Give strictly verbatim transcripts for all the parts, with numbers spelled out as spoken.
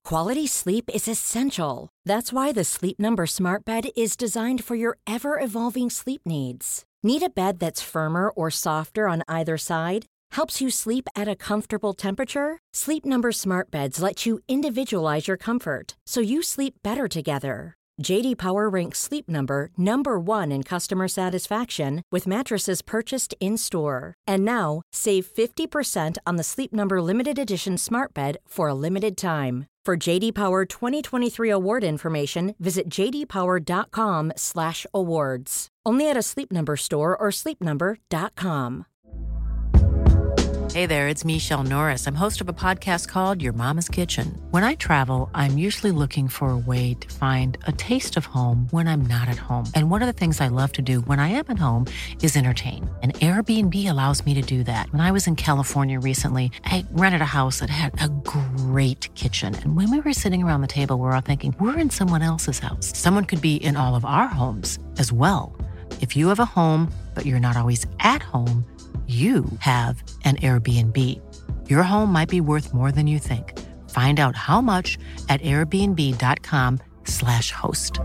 Quality sleep is essential. That's why the Sleep Number Smart Bed is designed for your ever-evolving sleep needs. Need a bed that's firmer or softer on either side? Helps you sleep at a comfortable temperature? Sleep Number Smart Beds let you individualize your comfort, so you sleep better together. J D Power ranks Sleep Number number one in customer satisfaction with mattresses purchased in-store. And now, save fifty percent on the Sleep Number Limited Edition Smart Bed for a limited time. For J D Power twenty twenty-three award information, visit j d power dot com slash awards. Only at a Sleep Number store or sleep number dot com. Hey there, it's Michelle Norris. I'm host of a podcast called Your Mama's Kitchen. When I travel, I'm usually looking for a way to find a taste of home when I'm not at home. And one of the things I love to do when I am at home is entertain. And Airbnb allows me to do that. When I was in California recently, I rented a house that had a great kitchen. And when we were sitting around the table, we were all thinking, we're in someone else's house. Someone could be in all of our homes as well. If you have a home, but you're not always at home, you have an Airbnb. Your home might be worth more than you think. Find out how much at airbnb.com slash host.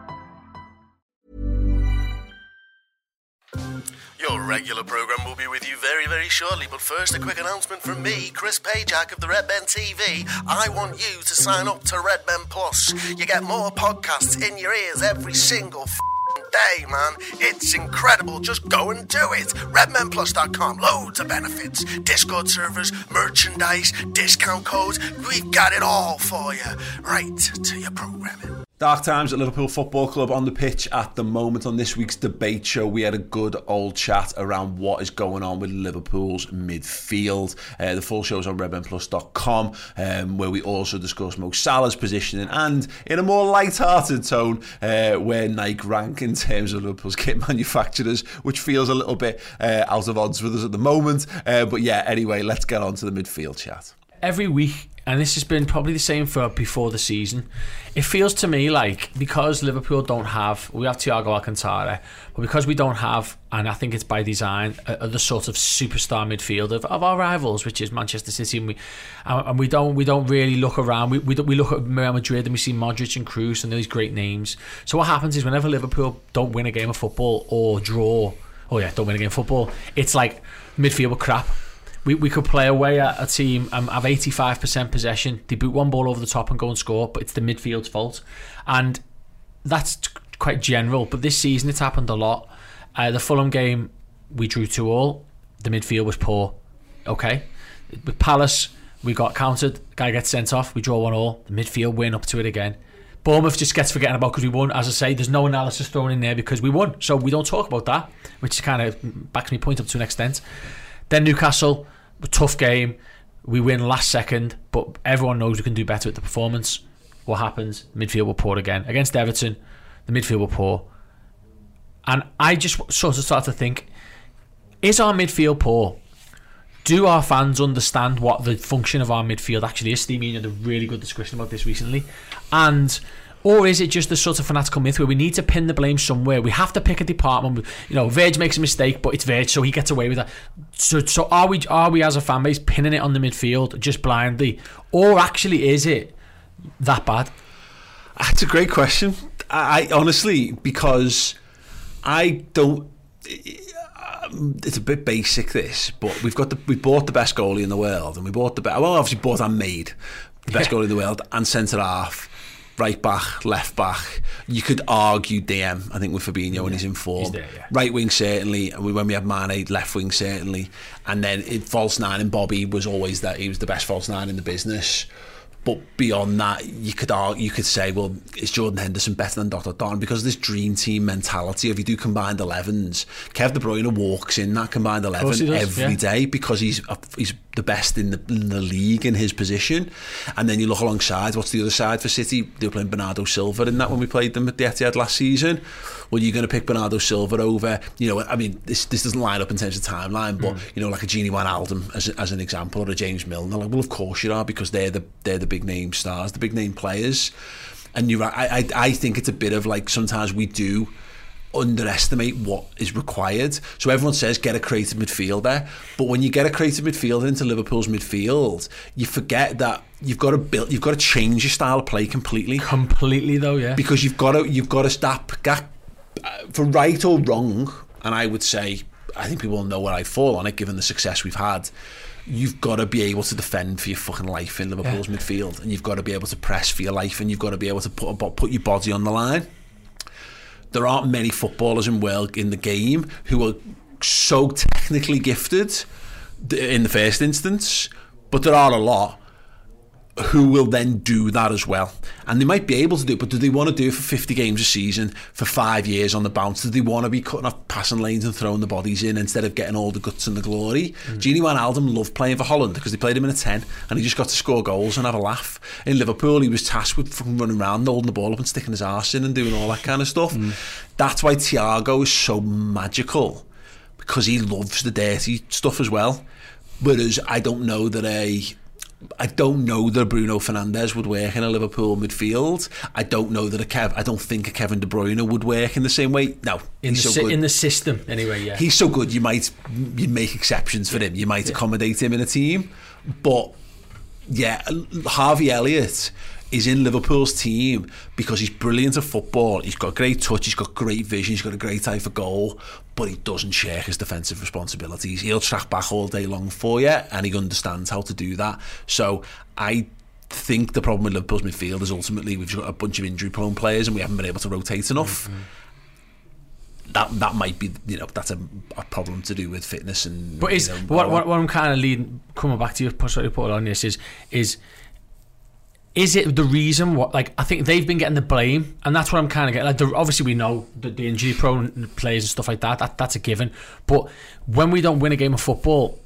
Your regular programme will be with you very, very shortly, but first a quick announcement from me, Chris Pajak of the Red Ben T V. I want you to sign up to Red Ben Plus. You get more podcasts in your ears every single f- day, man. It's incredible. Just go and do it. red men plus dot com. Loads of benefits. Discord servers, merchandise, discount codes. We've got it all for you. Right to your programming. Dark times at Liverpool Football Club on the pitch at the moment. On this week's debate show, we had a good old chat around what is going on with Liverpool's midfield. Uh, the full show is on red men plus dot com, um, where we also discuss Mo Salah's positioning and, in a more light-hearted tone, uh, where Nike rank in terms of Liverpool's kit manufacturers, which feels a little bit uh, out of odds with us at the moment. Uh, but yeah, anyway, let's get on to the midfield chat. Every week, and this has been probably the same for before the season, it feels to me like because Liverpool don't have, we have Thiago Alcantara, but because we don't have, and I think it's by design, a, a, the sort of superstar midfield of, of our rivals, which is Manchester City, and we and we don't we don't really look around. We we, we look at Real Madrid and we see Modric and Kroos and these great names. So what happens is whenever Liverpool don't win a game of football or draw, oh yeah, don't win a game of football, it's like midfield with crap. We we could play away at a team and have eighty-five percent possession. They boot one ball over the top and go and score, but it's the midfield's fault. And that's t- quite general. But this season it's happened a lot. Uh, the Fulham game, we drew two all. The midfield was poor. Okay. With Palace, we got countered. Guy gets sent off. We draw one all. The midfield win up to it again. Bournemouth just gets forgotten about because we won. As I say, there's no analysis thrown in there because we won. So we don't talk about that, which kind of backs me point up to an extent. Then Newcastle, a tough game. We win last second, but everyone knows we can do better at the performance. What happens? Midfield were poor again. Against Everton, the midfield were poor. And I just sort of start to think, is our midfield poor? Do our fans understand what the function of our midfield actually is? Steve Meany had a really good discussion about this recently. And... or is it just a sort of fanatical myth where we need to pin the blame somewhere? We have to pick a department. You know, Virg makes a mistake, but it's Virg, so he gets away with that. So, so are we? Are we as a fan base pinning it on the midfield just blindly, or actually is it that bad? That's a great question. I, I honestly, because I don't. It's a bit basic, this, but we've got the we bought the best goalie in the world, and we bought the best. Well, obviously bought and made the best goalie in the world, and centre half. Right back, left back. You could argue D M, I think, with Fabinho yeah. when he's in form. He's there, yeah. Right wing, certainly. And when we had Mane, left wing, certainly. And then it, false nine, and Bobby was always that. He was the best false nine in the business. But beyond that, you could argue, you could say, well, is Jordan Henderson better than dot dot dot? Because this dream team mentality, if you do combined elevens, Kev De Bruyne walks in that combined eleven does, every yeah. day because he's he's the best in the, in the league in his position. And then you look alongside, what's the other side for City? They were playing Bernardo Silva in that when we played them at the Etihad last season. Well, you're going to pick Bernardo Silva over, you know, I mean, this this doesn't line up in terms of timeline, but, mm. you know, like a Gini Wijnaldum as, as an example, or a James Milner. Like, well, of course you are, because they're the they're the big name stars, the big name players. And you're right, I, I, I think it's a bit of like, sometimes we do underestimate what is required. So everyone says get a creative midfielder, but when you get a creative midfielder into Liverpool's midfield, you forget that you've got to build, you've got to change your style of play completely. Completely, though, yeah. Because you've got to, you've got to stop, for right or wrong, and I would say, I think people know where I fall on it, given the success we've had. You've got to be able to defend for your fucking life in Liverpool's yeah. midfield, and you've got to be able to press for your life, and you've got to be able to put put your body on the line. There aren't many footballers in world in the game who are so technically gifted in the first instance, but there are a lot who will then do that as well. And they might be able to do it, but do they want to do it for fifty games a season, for five years on the bounce? Do they want to be cutting off passing lanes and throwing the bodies in instead of getting all the guts and the glory? Mm. Gini Wijnaldum loved playing for Holland because they played him in a ten and he just got to score goals and have a laugh. In Liverpool, he was tasked with fucking running around, holding the ball up and sticking his arse in and doing all that kind of stuff. Mm. That's why Thiago is so magical, because he loves the dirty stuff as well. Whereas I don't know that a... I don't know that Bruno Fernandes would work in a Liverpool midfield. I don't know that a Kev. I don't think a Kevin De Bruyne would work in the same way. No, in he's the so si- good. in the system anyway. Yeah, he's so good. You might you make exceptions for him. You might yeah. accommodate him in a team, but yeah, Harvey Elliott is in Liverpool's team because he's brilliant at football. He's got great touch, he's got great vision, he's got a great eye for goal, but he doesn't share his defensive responsibilities. He'll track back all day long for you, and he understands how to do that. So I think the problem with Liverpool's midfield is ultimately we've got a bunch of injury prone players and we haven't been able to rotate enough. Mm-hmm. That that might be, you know, that's a, a problem to do with fitness and. But is you know, what, what what I'm kind of leading, coming back to you, put it on this is is. Is it the reason what, like, I think they've been getting the blame, and that's what I'm kind of getting. Like, the, obviously we know the, the injury prone players and stuff like that, that, that's a given. But when we don't win a game of football,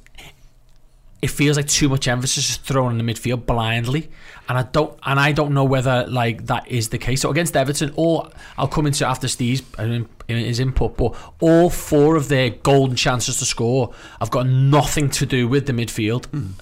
it feels like too much emphasis is thrown in the midfield blindly, and I don't and I don't know whether like that is the case. So against Everton, or I'll come into after Steve's in his input, but all four of their golden chances to score have got nothing to do with the midfield. Mm.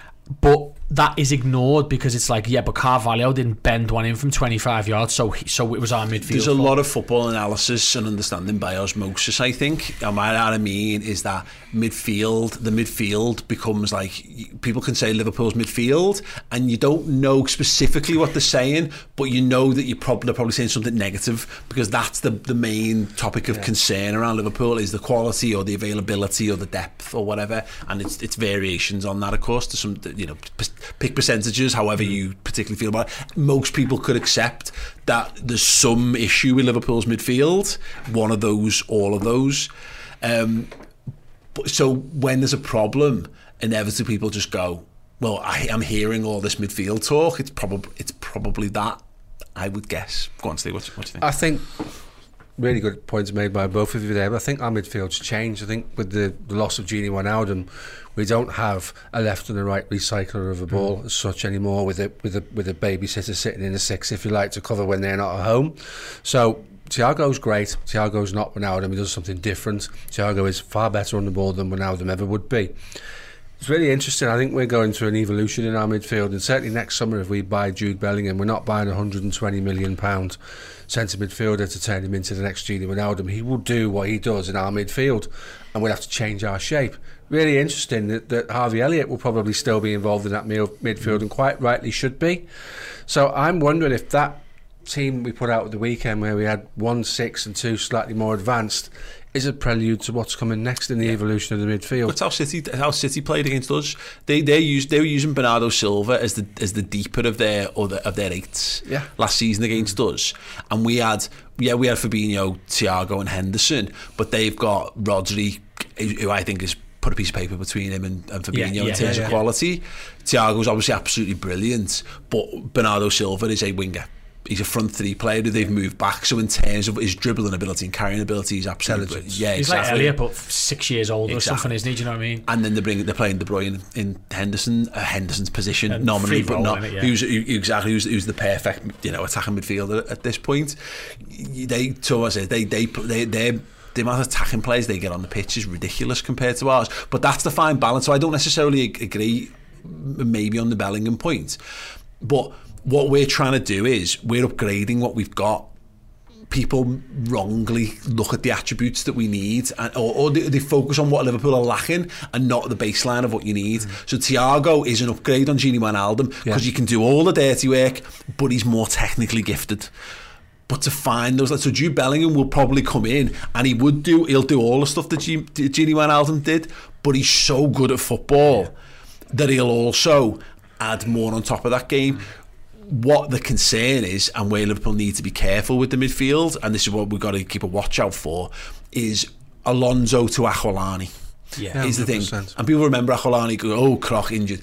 But that is ignored because it's like, yeah, but Carvalho didn't bend one in from twenty-five yards, so he, so it was our midfield. There's a lot of football analysis and understanding by osmosis, I think. And what I mean is that midfield, the midfield becomes like, people can say Liverpool's midfield, and you don't know specifically what they're saying, but you know that you're probably, they're probably saying something negative, because that's the, the main topic of yeah. concern around Liverpool, is the quality or the availability or the depth or whatever. And it's it's variations on that, of course, to some, you know, pick percentages however you particularly feel about it. Most people could accept that there's some issue with Liverpool's midfield, one of those, all of those. Um, but, so when there's a problem, inevitably people just go, well, I am hearing all this midfield talk, it's probably it's probably that, I would guess. Go on, Steve, what, what do you think? I think really good points made by both of you there, but I think our midfield's changed. I think with the, the loss of Gini Wijnaldum, we don't have a left and a right recycler of a ball mm. as such anymore, with a with a with a babysitter sitting in a six, if you like, to cover when they're not at home. So Thiago's great. Thiago's not Wijnaldum. He does something different. Thiago is far better on the ball than Wijnaldum ever would be. It's really interesting. I think we're going through an evolution in our midfield, and certainly next summer, if we buy Jude Bellingham, we're not buying a one hundred twenty million pounds centre midfielder to turn him into the next Gini Wijnaldum. He will do what he does in our midfield, and we'll have to change our shape. Really interesting that, that Harvey Elliott will probably still be involved in that midfield, and quite rightly should be. So I'm wondering if that team we put out at the weekend, where we had one six and two slightly more advanced, is a prelude to what's coming next in the yeah. evolution of the midfield. That's how City how City played against us. They they used they were using Bernardo Silva as the as the deeper of their other of their eights yeah. last season against mm. us, and we had yeah we had Fabinho, Thiago, and Henderson, but they've got Rodri, who I think is put a piece of paper between him and, and Fabinho yeah, yeah, in terms yeah, of quality. Yeah. Thiago's obviously absolutely brilliant, but Bernardo Silva is a winger. He's a front three player who they've moved back. So in terms of his dribbling ability and carrying ability, he's absolutely yeah. He's exactly. like Elliot, but six years older exactly. or something, isn't he? Do you know what I mean? And then they bring they're playing De Bruyne in Henderson, uh, Henderson's position and nominally, but not it, yeah. who's who, exactly who's, who's the perfect you know attacking midfielder at this point. They so I say they they they they. The amount of attacking players they get on the pitch is ridiculous compared to ours. But that's the fine balance. So I don't necessarily agree maybe on the Bellingham point. But what we're trying to do is we're upgrading what we've got people wrongly look at the attributes that we need, and, or, or they, they focus on what Liverpool are lacking and not the baseline of what you need. Mm. So Thiago is an upgrade on Gini Wijnaldum because yeah. he can do all the dirty work, but he's more technically gifted. But to find those, so Jude Bellingham will probably come in and he would do, he'll do all the stuff that G, Gini Wijnaldum did, but he's so good at football yeah. that he'll also add more on top of that game. Mm. What the concern is, and where Liverpool need to be careful with the midfield, and this is what we've got to keep a watch out for, is Alonso to Akolani. Yeah, is the thing. And people remember Akolani go, oh, Kroc injured.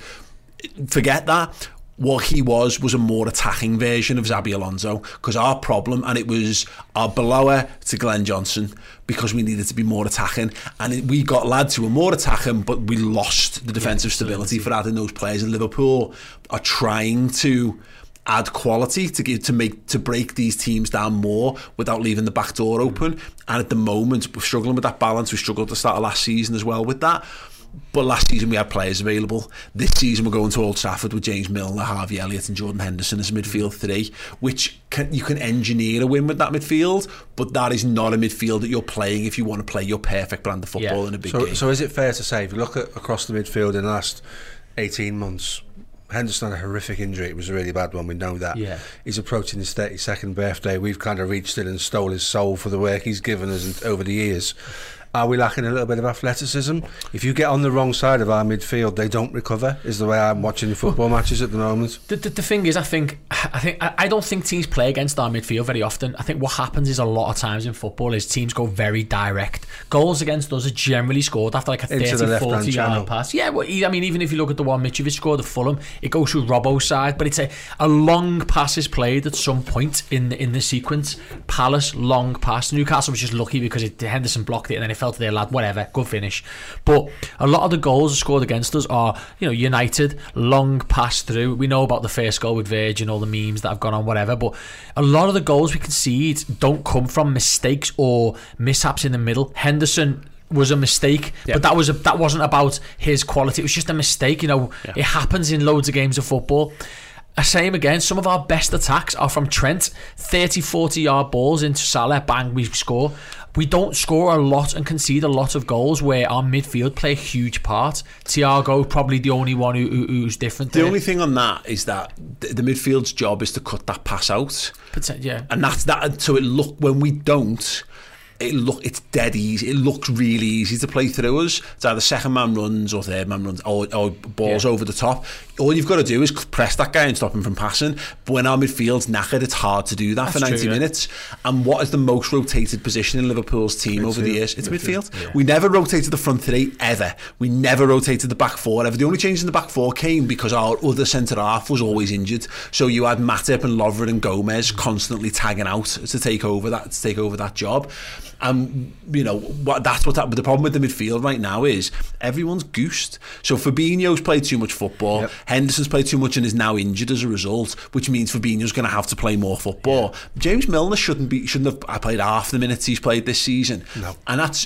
Forget that. What he was was a more attacking version of Xabi Alonso, because our problem, and it was our blower to Glenn Johnson, because we needed to be more attacking, and it, we got lads who were more attacking, but we lost the defensive yeah, stability for adding those players. And Liverpool are trying to add quality to give, to make to break these teams down more without leaving the back door open. And at the moment we're struggling with that balance. We struggled to start last season as well with that, but last season we had players available. This season we're going to Old Trafford with James Milner, Harvey Elliott and Jordan Henderson as a midfield three, which can, you can engineer a win with that midfield, but that is not a midfield that you're playing if you want to play your perfect brand of football yeah. in a big so, game. So is it fair to say, if you look at across the midfield in the last eighteen months, Henderson had a horrific injury. It was a really bad one, we know that. Yeah. He's approaching his thirty-second birthday. We've kind of reached in and stole his soul for the work he's given us over the years. Are we lacking a little bit of athleticism? If you get on the wrong side of our midfield, they don't recover, is the way I'm watching the football matches at the moment. The, the, the thing is, I think I think I, I don't think teams play against our midfield very often. I think what happens is a lot of times in football is teams go very direct. Goals against us are generally scored after like a thirty, forty yard pass. Yeah, well, I mean, even if you look at the one Mitrovic scored at Fulham, it goes through Robbo's side, but it's a, a long pass is played at some point in the, in the sequence. Palace, long pass. Newcastle was just lucky because it, Henderson blocked it and then it fell to their lad. Whatever, good finish. But a lot of the goals scored against us are, you know, United, long pass through. We know about the first goal with Virgin, all the memes that have gone on, whatever, but a lot of the goals we concede don't come from mistakes or mishaps in the middle. Henderson was a mistake, yeah. but that was a, that wasn't about his quality. It was just a mistake. You know, yeah. it happens in loads of games of football. Same again, some of our best attacks are from Trent, thirty, forty yard balls into Salah, bang, we score. We don't score a lot and concede a lot of goals where our midfield play a huge part. Thiago probably the only one who, who, who's different the there. Only thing on that is that the, the midfield's job is to cut that pass out. But, yeah. And that's that. So it look when we don't, it look it's dead easy. It looks really easy to play through us. It's either second man runs or third man runs or, or balls yeah. over the top. All you've got to do is press that guy and stop him from passing. But when our midfield's knackered, it's hard to do that That's for ninety true, yeah. minutes. And what is the most rotated position in Liverpool's team midfield. over the years? It's midfield. midfield. Yeah. We never rotated the front three ever. We never rotated the back four ever. The only change in the back four came because our other centre half was always injured. So you had Matip and Lovren and Gomez constantly tagging out to take over that to take over that job. And you know what? That's what. But the problem with the midfield right now is everyone's goosed. So Fabinho's played too much football. Yep. Henderson's played too much and is now injured as a result, which means Fabinho's going to have to play more football. Yeah. James Milner shouldn't be. Shouldn't have played half the minutes he's played this season. No. And that's.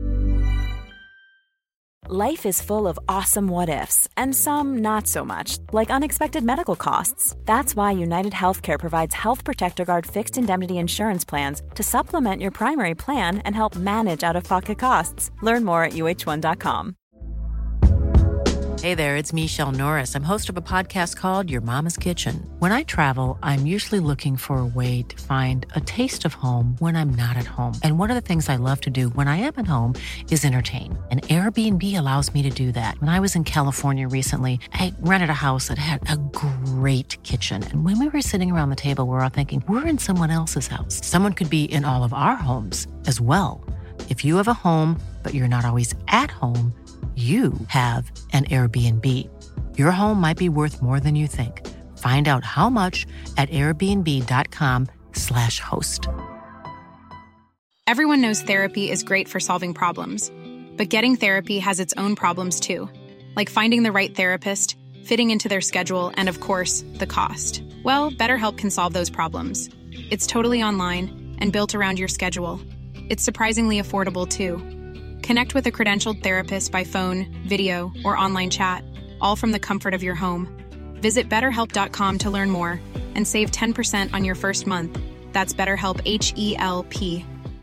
Life is full of awesome what ifs, and some not so much, like unexpected medical costs. That's why United Healthcare provides Health Protector Guard fixed indemnity insurance plans to supplement your primary plan and help manage out-of-pocket costs. Learn more at U H one dot com. Hey there, it's Michelle Norris. I'm host of a podcast called Your Mama's Kitchen. When I travel, I'm usually looking for a way to find a taste of home when I'm not at home. And one of the things I love to do when I am at home is entertain. And Airbnb allows me to do that. When I was in California recently, I rented a house that had a great kitchen. And when we were sitting around the table, we were all thinking, we're in someone else's house. Someone could be in all of our homes as well. If you have a home, but you're not always at home, you have an Airbnb. Your home might be worth more than you think. Find out how much at airbnb.com slash host. Everyone knows therapy is great for solving problems, but getting therapy has its own problems too, like finding the right therapist, fitting into their schedule, and of course, the cost. Well, BetterHelp can solve those problems. It's totally online and built around your schedule. It's surprisingly affordable too. Connect with a credentialed therapist by phone, video, or online chat, all from the comfort of your home. Visit better help dot com to learn more and save ten percent on your first month. That's BetterHelp, H E L P.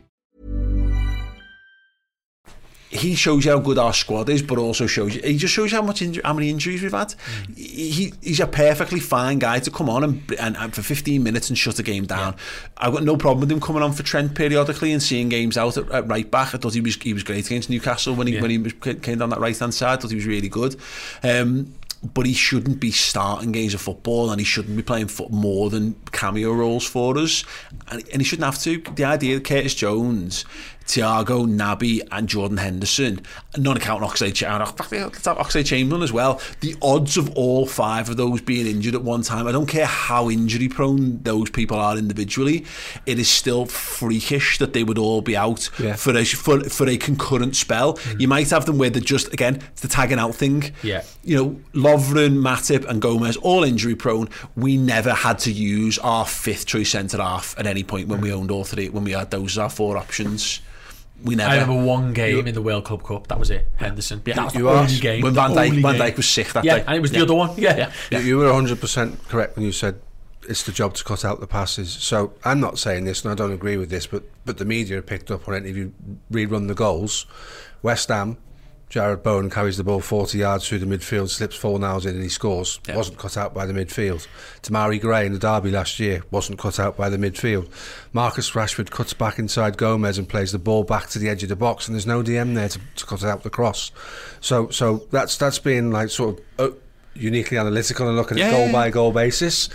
He shows you how good our squad is, but also shows you, he just shows you how much inju- how many injuries we've had. Mm. He he's a perfectly fine guy to come on and, and, and for fifteen minutes and shut a game down. Yeah. I've got no problem with him coming on for Trent periodically and seeing games out at, at right back. I thought he was he was great against Newcastle when he yeah. when he was, came down that right hand side. I thought he was really good. Um, but he shouldn't be starting games of football, and he shouldn't be playing foot more than cameo roles for us, and, and he shouldn't have to. The idea that Curtis Jones, Thiago, Naby and Jordan Henderson, not accounting Oxlade-Chamberlain as well, the odds of all five of those being injured at one time, I don't care how injury prone those people are individually, it is still freakish that they would all be out yeah. for, a, for, for a concurrent spell. Mm. You might have them where they're just, again, it's the tagging out thing. Yeah. You know, Lovren, Matip and Gomez, all injury prone. We never had to use our fifth choice centre half at any point when mm. we owned all three, when we had those as our four options. We never. I remember one game you, in the World Club Cup. That was it. Henderson. Yeah, that was you the only game. When Van Dijk, Van Dijk was sick that yeah, day. And it was yeah. the other one. Yeah, yeah. yeah. You, you were one hundred percent correct when you said it's the job to cut out the passes. So I'm not saying this, and I don't agree with this, but but the media picked up on it. If you rerun the goals, West Ham, Jared Bowen carries the ball forty yards through the midfield, slips four nails in and he scores. Yeah. Wasn't cut out by the midfield. Tamari Gray in the derby last year wasn't cut out by the midfield. Marcus Rashford cuts back inside Gomez and plays the ball back to the edge of the box, and there's no D M there to, to cut out the cross. So so that's that's being like sort of uh, uniquely analytical and looking yeah, at goal yeah, by goal basis.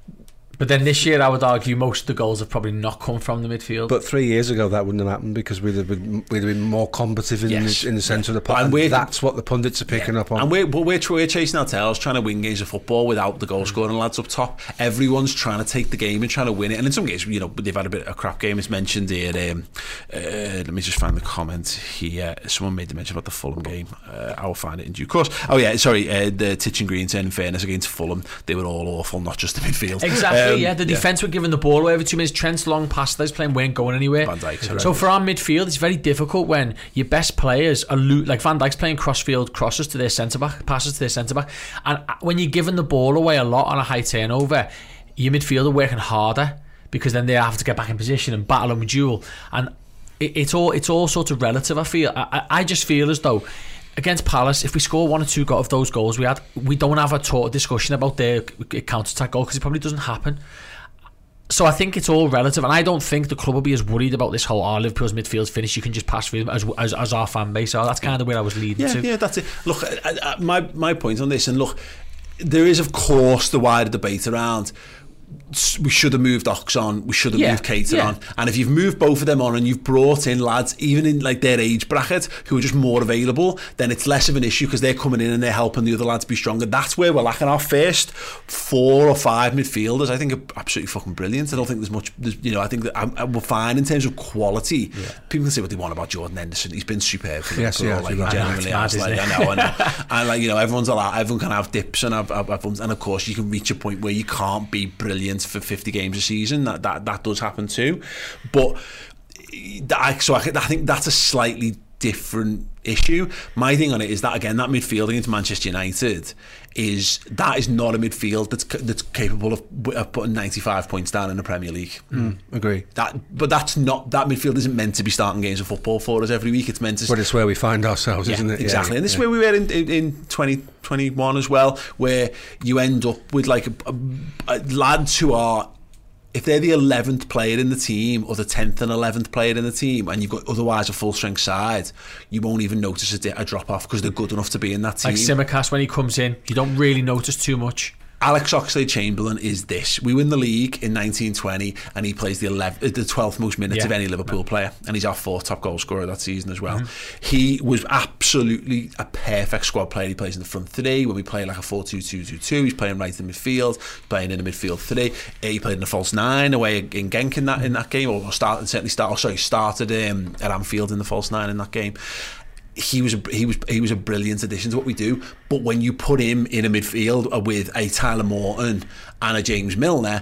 But then this year, I would argue most of the goals have probably not come from the midfield. But three years ago, that wouldn't have happened because we'd have been, we'd have been more combative in, yes. the, in the centre yeah. of the park. And, and that's what the pundits are picking yeah. up on. And we're, we're, we're chasing our tails, trying to win games of football without the goal scoring lads up top. Everyone's trying to take the game and trying to win it. And in some cases, you know, they've had a bit of a crap game. It's mentioned here. Um, uh, let me just find the comment here. Someone made the mention about the Fulham game. Uh, I will find it in due course. Oh yeah, sorry. Uh, the Titch and Green turn, in fairness, against Fulham, they were all awful, not just the midfield. Exactly. Um, yeah, the yeah. defence were giving the ball away every two minutes. Trent's long pass that he's playing weren't going anywhere. Van Dijk, so for our midfield, it's very difficult when your best players are lo- like Van Dijk's playing crossfield crosses to their centre back, passes to their centre back, and when you're giving the ball away a lot on a high turnover, your midfield are working harder because then they have to get back in position and battle and duel, and it, it's all it's all sort of relative. I feel I, I just feel as though against Palace, if we score one or two of those goals we had, we don't have a total discussion about their counter-attack goal because it probably doesn't happen. So I think it's all relative, and I don't think the club will be as worried about this whole, oh, Liverpool's midfield's finished, you can just pass through them as, as, as our fan base. So that's kind of where I was leading yeah, to. Yeah, that's it. Look, I, I, my, my point on this, and look, there is, of course, the wider debate around we should have moved Ox on, we should have yeah, moved Keita yeah. on, and if you've moved both of them on and you've brought in lads even in like their age bracket who are just more available, then it's less of an issue because they're coming in and they're helping the other lads be stronger. That's where we're lacking. Our first four or five midfielders I think are absolutely fucking brilliant. I don't think there's much there's, you know I think that I'm, I'm, we're fine in terms of quality. Yeah. People can say what they want about Jordan Henderson, he's been superb for yes, yeah, like, right. genuinely mad, like, I know, I know. And like, you know, everyone's allowed, everyone can have dips and have, have, have and of course you can reach a point where you can't be brilliant for fifty games a season. That that, that does happen too, but that, so I, I think that's a slightly different issue. My thing on it is that again, that midfield against Manchester United is that is not a midfield that's that's capable of, of putting ninety-five points down in the Premier League. Mm, agree. That, but that's not that midfield isn't meant to be starting games of football for us every week. It's meant to. But it's where we find ourselves, yeah, isn't it? Exactly, yeah, and this yeah. is where we were in in, in twenty twenty-one as well, where you end up with like a, a, a lads who are, if they're the eleventh player in the team or the tenth and eleventh player in the team and you've got otherwise a full strength side, you won't even notice a, a drop off because they're good enough to be in that team. Like Tsimikas, when he comes in, you don't really notice too much. Alex Oxlade-Chamberlain is this. We win the league in nineteen twenty and he plays the eleventh, the twelfth most minutes yeah. of any Liverpool yeah. player, and he's our fourth top goal scorer that season as well. Mm-hmm. He was absolutely a perfect squad player. He plays in the front three when we play like a four two two two two. He's playing right in midfield, playing in the midfield three. He played in the false nine away in Genk in that in that game, or started certainly start. Oh, sorry, started um, at Anfield in the false nine in that game. He was a, he was he was a brilliant addition to what we do. But when you put him in a midfield with a Tyler Morton and a James Milner,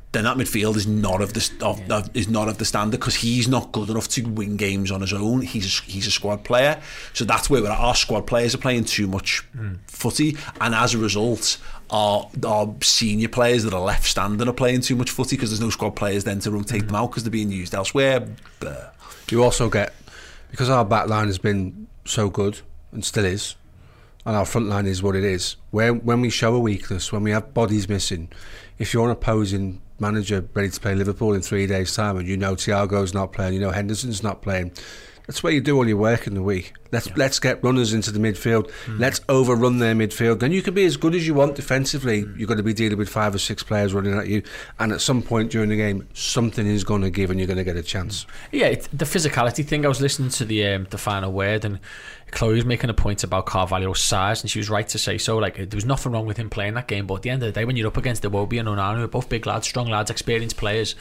then that midfield is not of the of, yeah. of, is not of the standard, because he's not good enough to win games on his own. He's a, he's a squad player, so that's where we're at. Our squad players are playing too much mm. footy, and as a result, our our senior players that are left standing are playing too much footy because there's no squad players then to rotate mm. them out because they're being used elsewhere. Blah. You also get, because our back line has been so good and still is, and our front line is what it is. When when we show a weakness, when we have bodies missing, if you're an opposing manager ready to play Liverpool in three days' time, and you know Thiago's not playing, you know Henderson's not playing, that's where you do all your work in the week. Let's yeah. let's get runners into the midfield. Mm. Let's overrun their midfield. Then you can be as good as you want defensively. Mm. You're going to be dealing with five or six players running at you, and at some point during the game, something is going to give, and you're going to get a chance. Yeah, it's the physicality thing. I was listening to the um, the final word, and Chloe was making a point about Carvalho's size, and she was right to say so. Like, there was nothing wrong with him playing that game, but at the end of the day, when you're up against Iwobi and Onana, who are both big lads, strong lads, experienced players,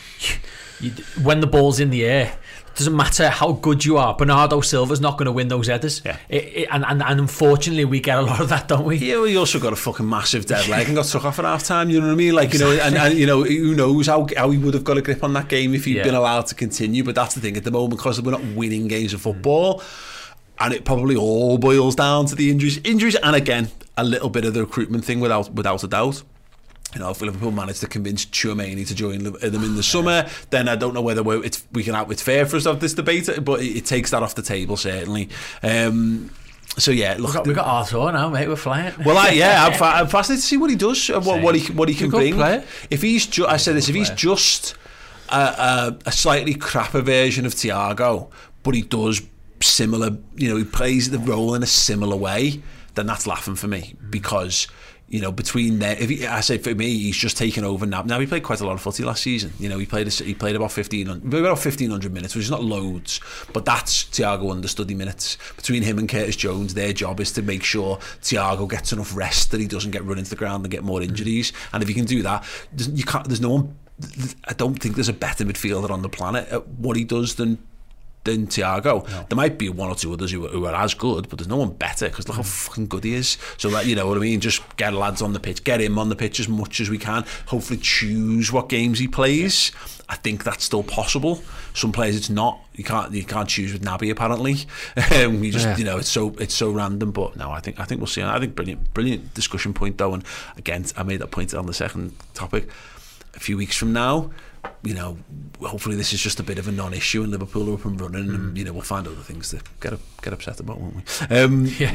you, you, when the ball's in the air, it doesn't matter how good you are. Bernardo Silva's not going to win those headers. Yeah. It, it, and, and, and unfortunately, we get a lot of that, don't we? Yeah, well, you also got a fucking massive dead leg and got took off at half time, you know what I mean? Like, you know, and, and you know, who knows how, how he would have got a grip on that game if he'd yeah. been allowed to continue. But that's the thing at the moment, because we're not winning games of football. Mm. And it probably all boils down to the injuries. Injuries, and again, a little bit of the recruitment thing, without without a doubt. You know, if Liverpool managed to convince Tchouameni to join them in the summer, then I don't know whether we're, it's, we can have, it's fair for us to have this debate, but it, it takes that off the table, certainly. Um, so yeah, look, we've got, we got Arthur now, mate. We're flying. Well, I, yeah, I'm, fa- I'm fascinated to see what he does, and what, what he what he can bring. Player. If he's, ju- I said this, if he's just a, a, a slightly crapper version of Thiago, but he does similar, you know, he plays the role in a similar way, then that's laughing for me, because, you know, between there, if he, I say for me, he's just taken over now. Now, he played quite a lot of footy last season. You know, he played a, he played about fifteen about fifteen hundred minutes, which is not loads, but that's Thiago understudy minutes. Between him and Curtis Jones, their job is to make sure Thiago gets enough rest, that he doesn't get run into the ground and get more injuries. And if he can do that, you can't. There's no one. I don't think there's a better midfielder on the planet at what he does than. than Thiago. No. There might be one or two others who are, who are as good, but there's no one better, because look how fucking good he is. So that, you know what I mean, just get lads on the pitch, get him on the pitch as much as we can, hopefully choose what games he plays. I think that's still possible. Some players it's not. You can't you can't choose with Naby, apparently. Um, you just yeah. you know, it's so it's so random. But no, I think I think we'll see. I think brilliant brilliant discussion point though. And again, I made that point on the second topic. A few weeks from now, you know, hopefully this is just a bit of a non-issue and Liverpool are up and running, mm. and you know, we'll find other things to get up, get upset about, won't we? Um, yeah.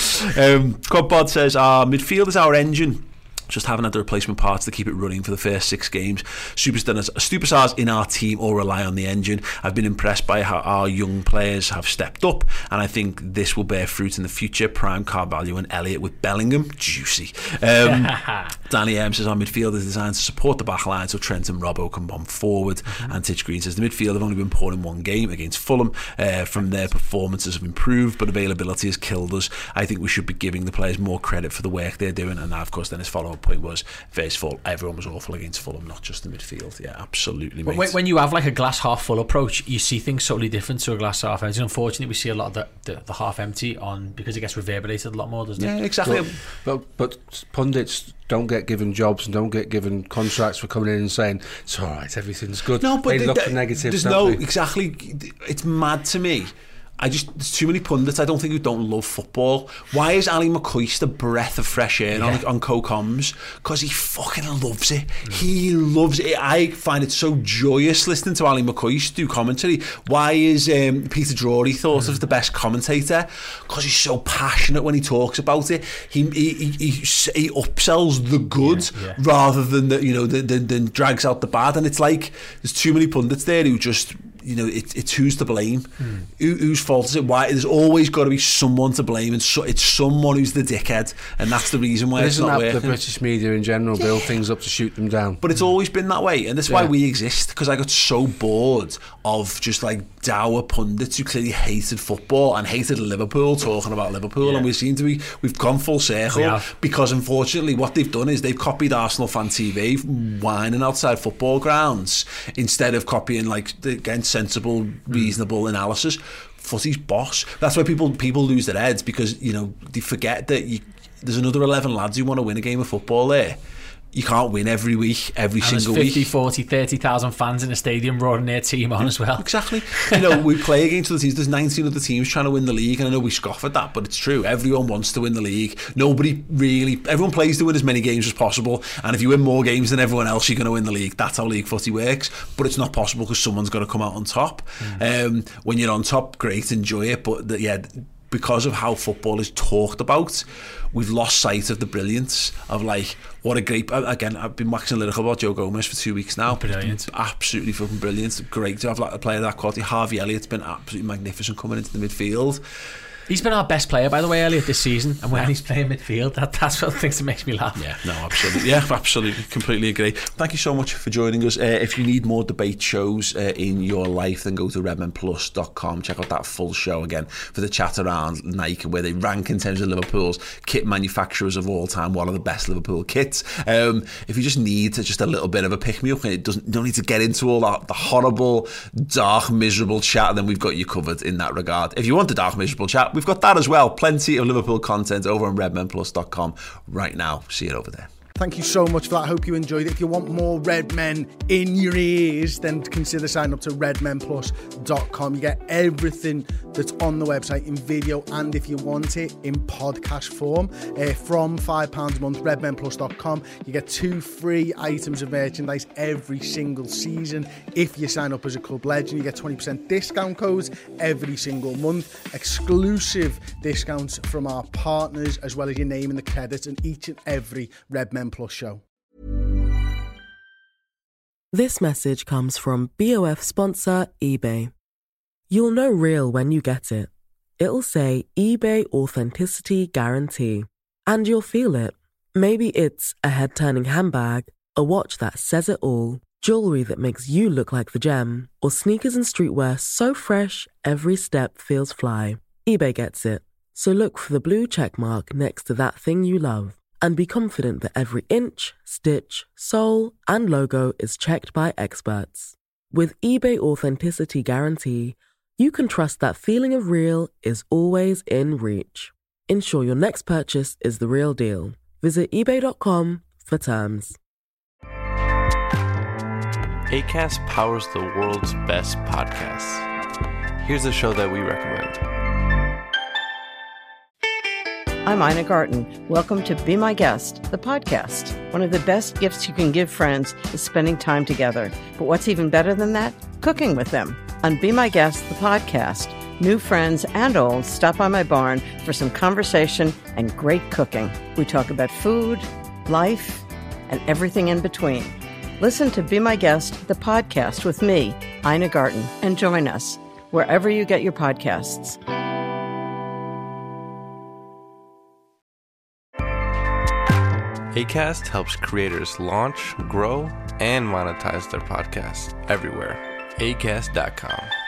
um, Quadbod says our midfield is our engine. Just haven't had the replacement parts to keep it running for the first six games. Superstars, superstars in our team all rely on the engine. I've been impressed by how our young players have stepped up, and I think this will bear fruit in the future. Prime Carvalho and Elliott with Bellingham, juicy. Um, Danny M says our midfield is designed to support the back line so Trent and Robbo can bomb forward. Mm-hmm. And Titch Green says the midfield have only been poor in one game against Fulham. Uh, from their performances have improved, but availability has killed us. I think we should be giving the players more credit for the work they're doing. And that, of course, then his follow-up point was first of all, everyone was awful against Fulham, not just the midfield. Yeah, absolutely, mate. When, when you have like a glass half full approach, you see things totally different to a glass half empty. Unfortunately, we see a lot of the, the, the half empty on because it gets reverberated a lot more, doesn't it? Yeah, exactly. But, but, but pundits don't get given jobs and don't get given contracts for coming in and saying it's all right, everything's good. No, but they the, look the, for negatives. There's don't no they? exactly. It's mad to me. I just there's too many pundits I don't think who don't love football. Why is Ali McCoist a breath of fresh air yeah. on on Co-Coms? Because he fucking loves it. Mm. He loves it. I find it so joyous listening to Ali McCoist do commentary. Why is um, Peter Drury thought mm. of the best commentator? Because he's so passionate when he talks about it. He he he, he, he upsells the good yeah, yeah. rather than the, you know the, the, the drags out the bad. And it's like there's too many pundits there who just. You know, it, it's who's to blame, mm. Who, whose fault is it? Why? There's always got to be someone to blame, and so, it's someone who's the dickhead, and that's the reason why it's not not working. working. The British media in general yeah. build things up to shoot them down, but it's always been that way, and that's yeah. why we exist. Because I got so bored of just like dour pundits who clearly hated football and hated Liverpool, talking about Liverpool, yeah. and we seem to be we've gone full circle yeah. because unfortunately what they've done is they've copied Arsenal Fan T V whining outside football grounds instead of copying like the, again sensible, reasonable analysis. Footy's boss. That's why people people lose their heads, because you know they forget that you, there's another eleven lads who want to win a game of football there. you can't win every week, every and single there's fifty, week. forty, thirty thousand fans in a stadium roaring their team on as well. Exactly. You know, we play against other teams. There's nineteen other teams trying to win the league, and I know we scoff at that, but it's true. Everyone wants to win the league. Nobody really, everyone plays to win as many games as possible, and if you win more games than everyone else, you're going to win the league. That's how league footy works, but it's not possible because someone's got to come out on top. Mm. Um, when you're on top, great, enjoy it, but the, yeah, because of how football is talked about, we've lost sight of the brilliance of like what a great. Again, I've been waxing lyrical about Joe Gomez for two weeks now. Brilliant, absolutely fucking brilliant. Great to have like a player of that quality. Harvey Elliott's been absolutely magnificent coming into the midfield. He's been our best player, by the way, Elliot, this season. And when he's playing midfield, that, that's what things that makes me laugh. Yeah, no, absolutely. Yeah, absolutely. Completely agree. Thank you so much for joining us. Uh, if you need more debate shows uh, in your life, then go to redmen plus dot com. Check out that full show again for the chat around Nike, where they rank in terms of Liverpool's kit manufacturers of all time, one of the best Liverpool kits. Um, if you just need just a little bit of a pick-me-up, and it doesn't, you don't need to get into all that, the horrible, dark, miserable chat, then we've got you covered in that regard. If you want a dark, miserable chat, we've got that as well. Plenty of Liverpool content over on redmen plus dot com right now. See it over there. Thank you so much for that. I hope you enjoyed it. If you want more Red Men in your ears, then consider signing up to redmen plus dot com. You get everything that's on the website in video, and if you want it in podcast form, uh, from five pounds a month, redmen plus dot com. You get two free items of merchandise every single season. If you sign up as a club legend, you get twenty percent discount codes every single month, exclusive discounts from our partners, as well as your name in the credits in each and every Red Men Plus show. This message comes from B O F sponsor eBay. You'll know real when you get it. It'll say eBay Authenticity Guarantee. And you'll feel it. Maybe it's a head-turning handbag, a watch that says it all, jewelry that makes you look like the gem, or sneakers and streetwear so fresh every step feels fly. eBay gets it. So look for the blue check mark next to that thing you love. And be confident that every inch, stitch, sole, and logo is checked by experts. With eBay Authenticity Guarantee, you can trust that feeling of real is always in reach. Ensure your next purchase is the real deal. Visit ebay dot com for terms. Acast powers the world's best podcasts. Here's a show that we recommend. I'm Ina Garten. Welcome to Be My Guest, the podcast. One of the best gifts you can give friends is spending time together. But what's even better than that? Cooking with them. On Be My Guest, the podcast, new friends and old stop by my barn for some conversation and great cooking. We talk about food, life, and everything in between. Listen to Be My Guest, the podcast with me, Ina Garten, and join us wherever you get your podcasts. Acast helps creators launch, grow, and monetize their podcasts everywhere. acast dot com.